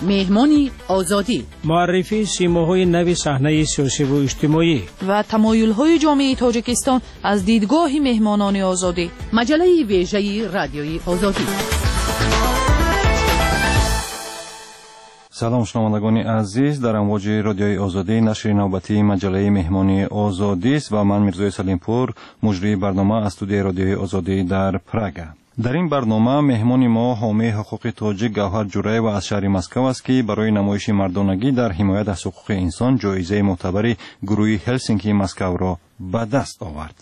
مهمانی آزادی، معرفی سیماهای نوی صحنه سیاسی و اجتماعی و تمایل‌های جامعه تاجیکستان از دیدگاه مهمانان آزادی. مجله ویژه رادیوی آزادی. سلام شنوندگان عزیز، در امواج رادیوی آزادی نشر نوبتی مجله مهمانی آزادی است و من میرزای سلیمپور مجری برنامه از استودیوی رادیوی آزادی در پراگ. در این برنامه مهمان ما حامی حقوق تاجیک گوهر جورایوا از شهر مسکو است که برای نمایش مردانگی در حمایت از حقوق انسان جایزه معتبر گروه هلسینکی مسکو را به دست آورد.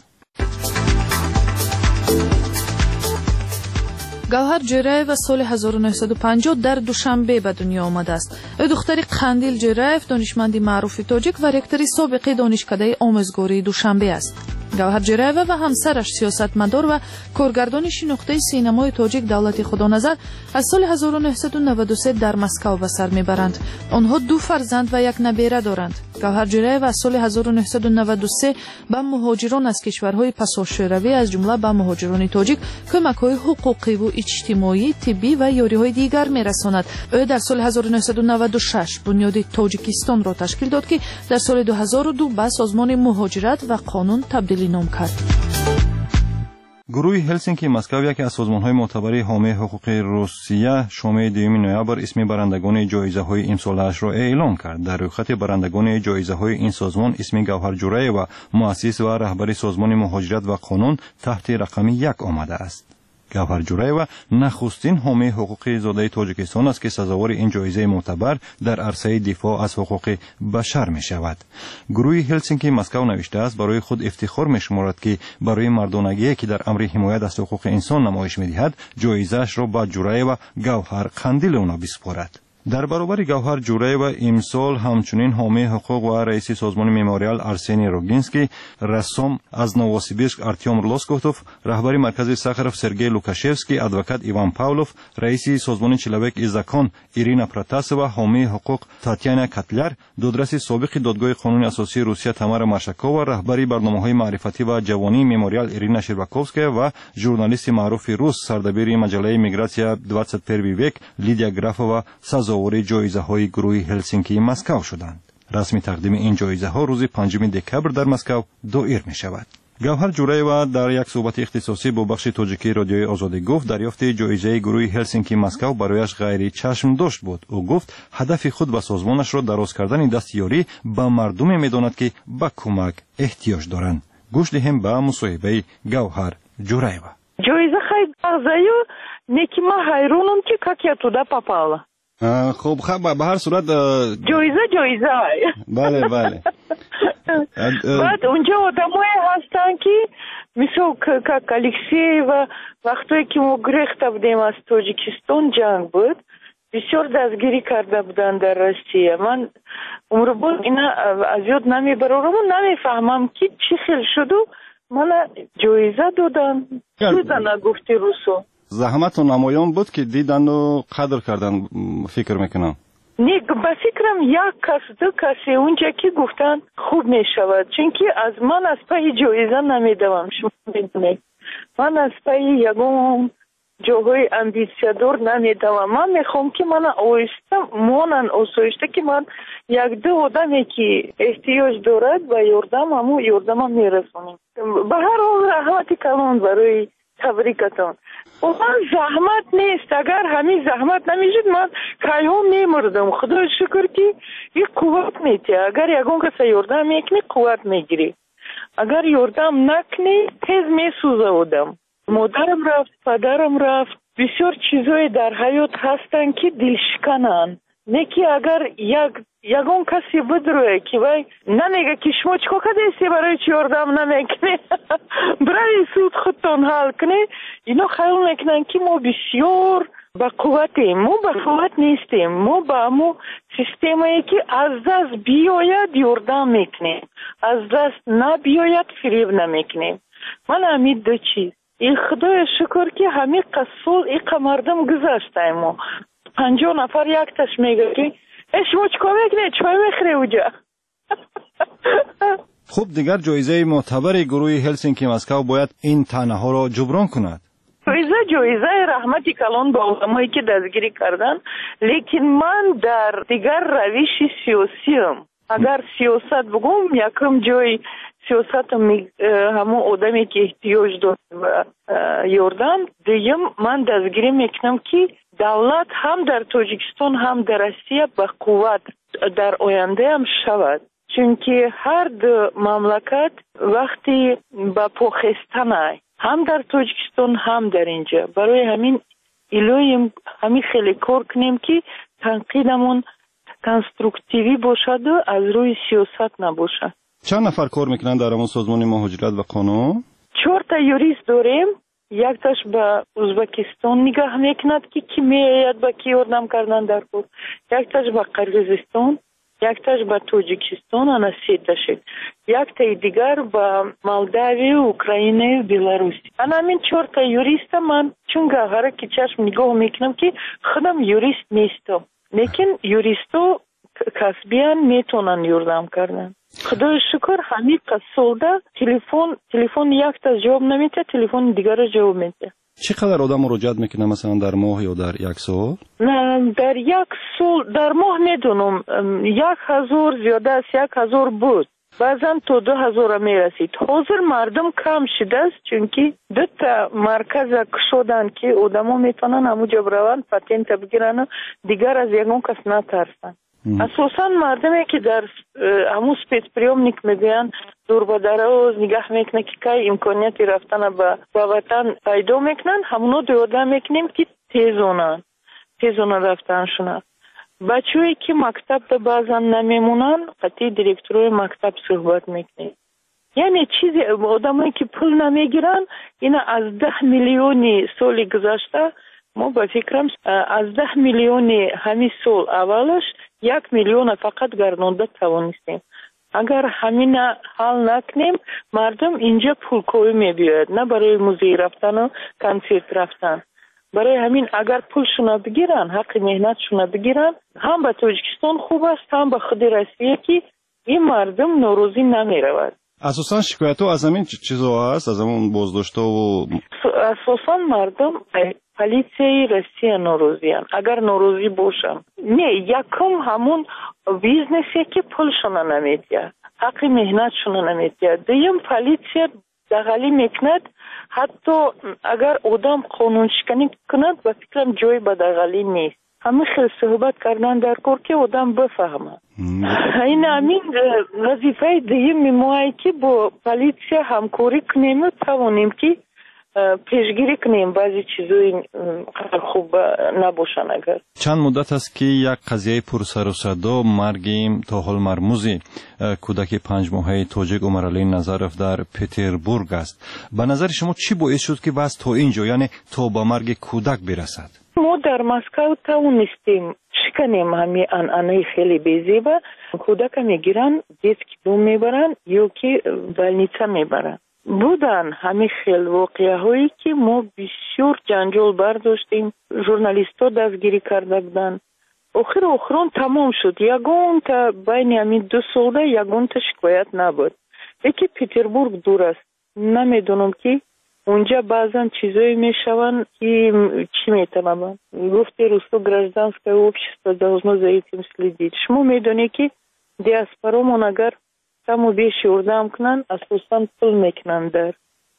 گوهر جورایوا سال 1950 در دوشنبه به دنیا آمده است. او دختر قندیل جورایف دانشمند معروف تاجیک و رکتور سابق دانشکده آموزگاری دوشنبه است. گوهر جورایوا و همسرش سیاستمدار و کارگردان شناخته سینمای تاجیک دولت خدانظر از سال 1993 در مسکو به سر میبرند. آنها 2 فرزند و 1 نبیره دارند. گوهر جورایوا از سال 1993 به مهاجران از کشورهای پساشوروی از جمله به مهاجران تاجیک کمک‌های حقوقی و اجتماعی، طبی و یاری‌های دیگر می‌رساند. او در سال 1996 بنیاد تاجیکستان را تشکیل داد که در سال 2002 به سازمان مهاجرت و قانون تبدیل نام کرد. گروه هلسینکی مسکو یکی از سازمان‌های معتبر حامی حقوق روسیه شام 2 نوامبر اسم برندگان جایزه‌های امسالش را اعلام کرد. در رویخط برندگان جایزه‌های این سازمان اسم گوهر جورایوا مؤسس و رهبر سازمان مهاجرت و قانون تحت رقم 1 آمده است. گوهر جورایوا نخستین حامی حقوق زاده تاجیکستان است که سزاوار این جایزه معتبر در عرصه دفاع از حقوق بشر می شود. گروه هلسینکی مسکو نوشته است برای خود افتخار می شمارد که برای مردانگی که در امر حمایت از حقوق انسان نمایش می دهد جایزه‌اش را به جورایوا گوهر قندیل اونا بسپارد. در برابر گوهر جورایوا امسال همچنین حامی حقوق و رئیس سازمان مموریال ارسنی روگینسکی، رسام از نووسیبیرسک ارتیوم لوسکوتوف، رهبر مرکز ساخاروف سرگئی لوکاشevsky، ادوکات ایوان پاولوف، رئیس سازمان چلوک ایزاکان ایرینا پراتاسووا، حامی حقوق تاتیانا کاتلر، دادرس سابق دادگاه قانون اساسی روسیه تامارا مارشاکووا، رهبر برنامه‌های معرفتی و جوانی مموریال ایرینا شیرباکوفسکیا و ژورنالیست معروف روس سردبیر مجله میگراتسیا 21 ویک لیدیا گرافووا سزاوار جایزه‌های گروه هلسینکی مسکو شدند. رسمی تقدیم این جایزه‌ها روز 5 دکبر در مسکو دایر می‌شود. گوهر جورایوا در یک صحبت اختصاصی با بخش تاجیکی رادیوی آزادی گفت دریافت جایزه گروه هلسینکی مسکو برایش غیر چشم داشت بود. او گفت هدف خود و سازمانش را دراز کردن دستیاری به مردم می‌داند که به کمک احتیاج دارند. گوش دهیم به مصاحبه گوهر جورایوا. جایزه خیلی بغضایو نیکی ما حیرونم که как туди попала. خب به هر صورت جایزه بله بعد اونجا آدمایی هستن که مثل как الکسی و وقتی که ما گریخته بودیم از تاجیکستان جنگ بود بسیار دستگیری کرده بودن در روسیه. من عمر بود اینا از یاد نمیبرم و نمیفهمم که چی خیلی شد و من جایزه دادن گفتی روسو. زحمت و نمایان بود که دیدن و قدر کردن فکر میکنم. نه به فکرم 1 کس 2 کسی اونجا که گفتن خوب میشود چون که از من از پای جایزه نمیدوم. شما میدونید من از پای یگون جاهای امبیسیادور نمیدوم. من میخوام که من آیستم مانن آسایشته که من 1-2 آدمی که احتیاج دارد و یاردم همو یاردم میرسونیم. به هر حال رحمت کلان برای تبریکتان. من زحمت نیست. اگر همین زحمت نمیشد من کایها میمردم. خدا شکر که یک قوت میده. اگر یگون کسی یاردم میکنی قوت میگیری. اگر یاردم نکنی تیز میسوزه بودم. مادرم رفت، پدرم رفت. بسیار چیزای در حیات هستن که دلشکنن. نه که اگر یگون کسی بدروه که وای نمیگه که شما چکو کدیستی برای چی یاردم نمیکنی برای سود خودتون حل کنی. اینا خیال میکنن که ما بسیار با قوتیم. ما با قوت نیستیم. ما با همو سیستمی که از دست بیاید یاردم میکنیم، از دست نبیاید فریب نمیکنیم. من همین 2 چیز این خدای شکر که همین قصول این مردم گذاشته. ما 50 نفر یک تش میگه که شما چکار میکنی؟ چای میخوری اونجا. خب دیگر جایزه معتبر گروه هلسینکی مسکو باید این طعنه ها را جبران کند. جایزه جایزه رحمت کلان با آدمایی که دستگیری کردن، لیکن من در دیگر روش سیاسیم. اگر سیاست بگم یکم جای سیاست همون آدمی که احتیاج داره و یاردم، دیگه من دستگیری میکنم که دولت هم در تاجیکستان هم در روسیه به قوت در آینده هم شود، چونکه هر دو مملکت وقتی با پاخستن هم در تاجیکستان هم در اینجا، برای همین ایلویم همین خیلی کار کنیم که تنقیدمون کنسترکتیوی باشد و از روی سیاست نباشد. چند نفر کار میکنن در همون سازمان مهاجرت و قانون؟ 4 یوریست داریم. یک تاش به ازبکستان نگاه میکند که کی میاید با کی یاردم کردن در کار، یک تاش به قرقیزستان، یک تاش به تاجیکستان، انا 3 تاشه، یک تای دیگر به مولداوی، اوکراین و بلاروس. انا همین 4 یوریست من چون گاهره که چشم نگاه میکنم که خودم یوریست نیستم، لیکن یوریستو کسبیان میتونن یاردم کردن. خدای شکر همین قصولده تلفن یک تا جواب نمیده، تلفن دیگر جواب میده. چقدر آدم مراجعت میکنه مثلا در ماه یا در یک سال؟ نه در یک سال در ماه ندونم، 1000 زیاده از 1000 بود، بعضا تا 2000 میرسید. حاضر مردم کم شده است چونکی 2 مرکز شدن که آدما میتونن همونجا بروند پاتنت بگیرن و دیگر از یگان کس نترسن. اساسا مردمی که در همون سپیس پریومنیک میگن دور با دراز نگاه میکنه که که امکانیتی رفتن به وطن پیدا میکنن، همونو دیاده میکنیم که تیزونن رفتنشونه. بچه‌ای که مکتب ده بعضا نمیمونن قطعی دیرکتروی مکتب صحبت میکنه. یعنی چیزی آدمایی که پول نمیگیرن، اینا از 10 میلیونی سال گذشته ما با فکرم از 10 میلیونی همین سال اولش 1 میلیون فقط گردانده توانستیم. اگر همین حل نکنیم مردم اینجا پولکوی میبیاید، نه برای موزه رفتن و کنسرت رفتن. برای همین اگر پولشون بگیرن، حق مهنتشون بگیرن، هم به تاجیکستان خوب است هم به خود روسیه که این مردم نوروزی نمیرود. اساسا شکایت ها از همین چیزا هست، از همون بازداشت و اساسا مردم پلیسی روسیه نوروزیان. اگر نوروزی باشن نه، یکم همون بیزنسی که پولشون نمیدید، حق مهنتشون نمیدید. دویم پلیسی دغلی میکند، حتی اگر آدم قانون شکنی کند به فکرم جای به دغلی نیست. همین خیلی صحبت کردن در کار که آدم بفهمه. این همین وظیفه دویم میمونه که با پلیسی همکاری کنیم و توانیم که پیشگیری کنیم بعضی چیزایی خوب نباشن. اگر چند مدت است که یک قضیه پرسر و صدا مرگ تا حال مرموزی کودک 5 ماهه تاجیک عمرعلی نظرف در پتربورگ است. به نظر شما چی باعث شد که بس تا اینجا، یعنی تا به مرگ کودک برسد؟ ما در مسکو توانستیم شکنیم همین انعنه خیلی بیزیبه. کودک میگیرن دیتک دوم میبرن یا که بلنیچه میبرن. بودن همین خیلی واقعه هایی که ما بسیار جنجال برداشتیم، ژورنالیست ها دستگیری کرده بودن. آخرون تمام شد. یگان تا بین همین 2 ساله یگان تا شکایت نبود. یکی پتربورگ دور است، نمیدونم که اونجا بعضا چیزایی میشون که چی میتونم گفتی روستو گражданское общество должно за этим следить. شما میدونی که دیاسپورامون اگر کم و بیش یاردم کنن اساسا پول میکنن در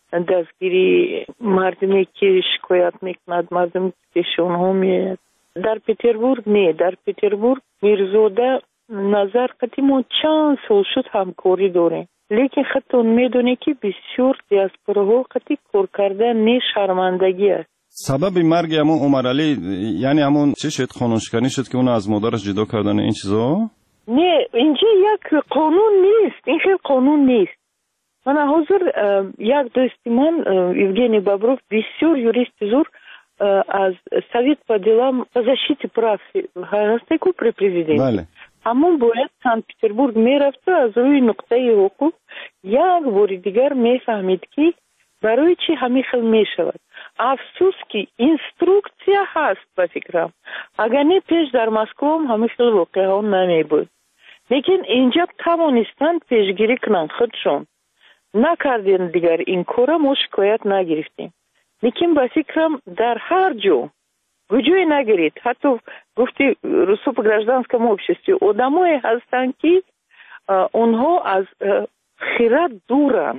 دستگیری مردمی که شکایت میکند، مردمی که پیش اونها میاد. در پتربورگ نه، در پتربورگ میرزوده نظر قدیمون چند سال شد همکاری داریم، لیکن خط اون میدونه که بسیار دیاسپوراها قطعی کار کردن نه شرمندگی است. سبب مرگ همون عمرعلی یعنی همون چه شد؟ قانونشکنی شد که اون از مادرش جدا کردن این چیزا؟ نه، اینجا یک قانون نیست، این خیلی قانون نیست. من حاضر یک دوستی من евгений Бобров بسیار یوریست زور از Совет по делам по защите прав гражданского при президенте. بله. همون باید سنت پتربورگ میرفت از روی نقطه حقوق یک بار دیگر میفهمید که برای چی همین خیلی میشود. افسوس که اینستروکسیا هست به فکرم. اگر نه پیش در مسکو همین خیلی واقعه ها نمی بود. لیکن اینجا توانستند پیشگیری کنند خودشون. نکردین دیگر این کارا ما شکایت نگرفتیم. لیکن به فکرم در هر جا گوجوی نگیرید. حتی گفتی رسوب گражданском обществе آدمایی هستن که اونها از خیرات دورن،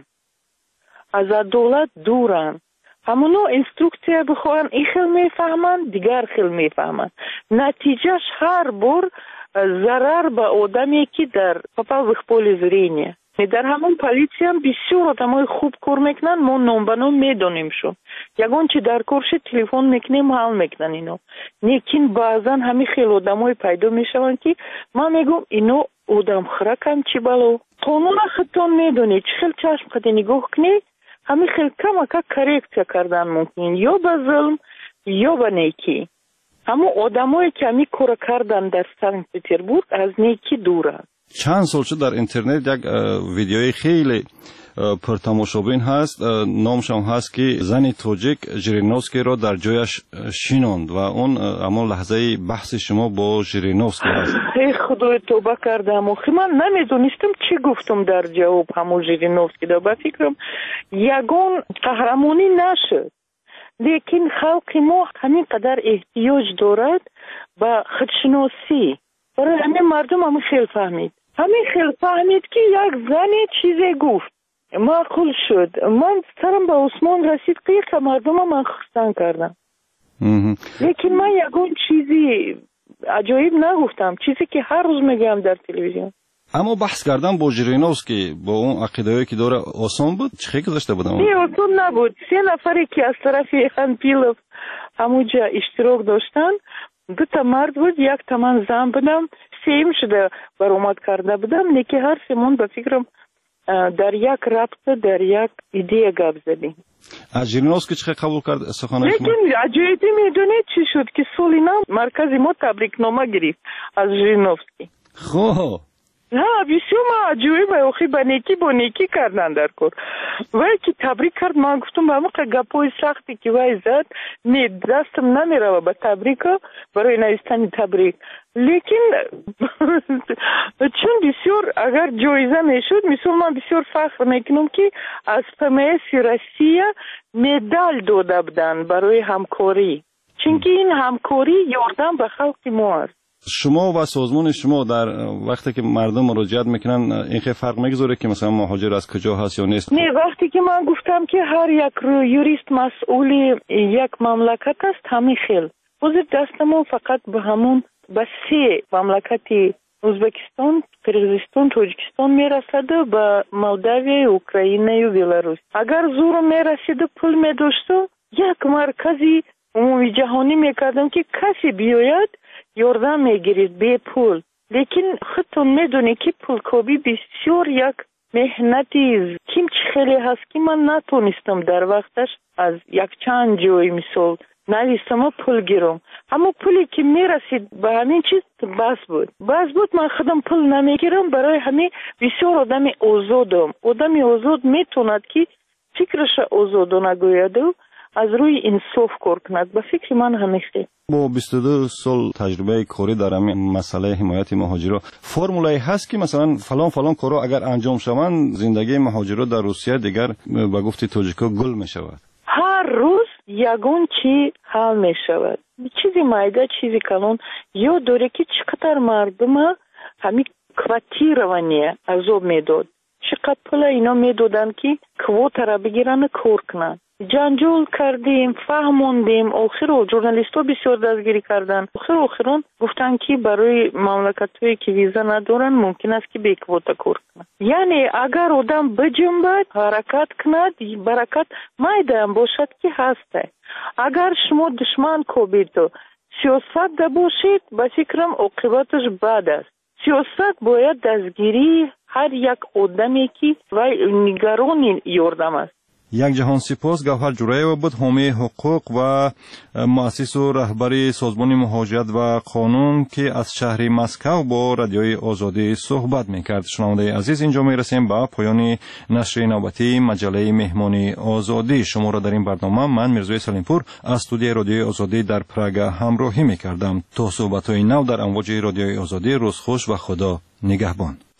از عدالت دورن. همونو اینستروکسیا بخوان این خیل میفهمن، دیگر خیل میفهمن. نتیجهش هر بار ضرر به آدمی که در попал в их поле зрения. در همون پلیسی هم بسیار آدمای خوب کار میکنن، ما نام به نام میدونیم شو. یگان چی در کارش تلفن میکنیم حل میکنن اینو. لیکن بعضا همین خیلی آدمای پیدا میشون که من میگم اینو آدم خرکم چی بلو. قانون خودتون میدونید خیلی چشم قد نگاه کنید، همین خیلی کم کرکتیا کردن ممکن یا به ظلم یا به نیکی. اما آدمایی که همین کار کردن در سنت پتربورگ از نیکی دورن. چند سال شد در اینترنت یک ویدیوی خیلی پرتماشابین هست، نامش هم هست که زن تاجیک ژیرینوفسکی را در جایش شیناند و اون اما لحظه بحث شما با ژیرینوفسکی هست. ای خدای توبه کردم، آخه من نمیدونستم چی گفتم در جواب همون ژیرینوفسکی. با فکرم یگان قهرمانی نشد، لیکن خلق ما همین قدر احتیاج دارد به خودشناسی. برای همین مردم همین خیلی فهمید که یک زنی چیزی گفت معقول شد. من سرم به عثمان رسید که مردم هم خستن کردم. لیکن من یکون چیزی عجایب نگفتم، چیزی که هر روز میگم در تلویزیون. اما بحث کردم با ژیرینوفسکی با اون عقیده‌ای که داره آسان بود؟ چه خیلی گذاشته بودم؟ نه آسان نبود. 3 نفری که از طرف خانپیلوف همونجا اشتراک داشتن، 2 مرد بود، 1 من زن بودم، 3 شده برآمد کرده بودم. لیکن هر سمون به فکرم در یک رابطه در یک ایده گپ زدیم. از ژیرینوفسکی چه قبول کرد سخنان شما؟ لیکن عجایبی میدونید چی شد که سولینا مرکز ما تبریکنامه گرفت از ژیرینوفسکی. خب ها بسیار ما عجایبه، آخه با نیکی کردن در کار. وای که تبریک کرد، من گفتم با موقع گپای سختی که وای زد نه دستم نمیره با تبریک برای نوشتن تبریک. لیکن چون بسیار اگر جایزه میشد، مثلا من بسیار فخر میکنم که از ПМС روسیه مدال داده بودن برای همکاری، چون که این همکاری یاردن به خلق ما است. شما و سازمان شما در وقتی که مردم مراجعت میکنن این خیلی فرق میگذاره که مثلا مهاجر از کجا هست یا نیست؟ نه، وقتی که من گفتم که هر یک یوریست مسئول یک مملکت است، همین خیل وزیر دست ما فقط به همون به 3 مملکتی ازبکستان، قرغیزستان، تاجیکستان میرسد و به مولداوی، اوکراین و بلاروس. اگر زور میرسید و پول میداشت، یک مرکزی عمومی جهانی میکردم که کسی بیاید یاردم میگیرید بی پول. لیکن خودتون میدونی که پولکوبی بسیار یک مهنتی کم خیلی هست که من نتونستم در وقتش از یک چند جای مثال نویستم و پول گیرم. اما پولی که میرسید به همین چیز بس بود من خودم پول نمیگیرم. برای همین بسیار آدم آزاد میتوند که فکرش آزاد نگوید و از روی انصاف کار کند. به فکر من همیشه با 22 سال تجربه کاری در همین مسئله حمایت مهاجرا فرمولایی هست که مثلا فلان کارا اگر انجام شوند زندگی مهاجرا در روسیه دیگر به گفت تاجیکا گل می شود؟ هر روز یگون چی حل می شود، چیزی مایده چیزی کلان. یا دوره که چقدر مردم همین کواتیروانی عذاب میداد، چقدر پول اینا میدادن که کوتا را بگیرن کار کنن. جنجال کردیم، فهموندیم، آخر ژورنالیست ها بسیار دستگیری کردن. آخران گفتن که برای مملکت هایی که ویزا ندارن ممکن است که به کوتا کار کنن. یعنی اگر آدم بجنبد حرکت کند، برکت مایده هم باشد که هسته. اگر شما دشمن کوبید و سیاست باشید، به فکرم عاقبتش بد است. سیاست باید دستگیری هر یک آدمی که نگران یاردم است. یک جهان سپاس. گوهر جورایو بود، حامی حقوق و مؤسس و رهبر سازمان مهاجرت و قانون که از شهر مسکو با رادیوی آزادی صحبت میکرد. شنونده عزیز، اینجا میرسیم به پایان نشر نوبتی مجله مهمانی آزادی. شما را در این برنامه من میرزوی سلیمپور از استودیوی رادیوی آزادی در پراگ همراهی میکردم. تا صحبت‌های نو در امواج رادیوی آزادی، روز خوش و خدا نگهبان.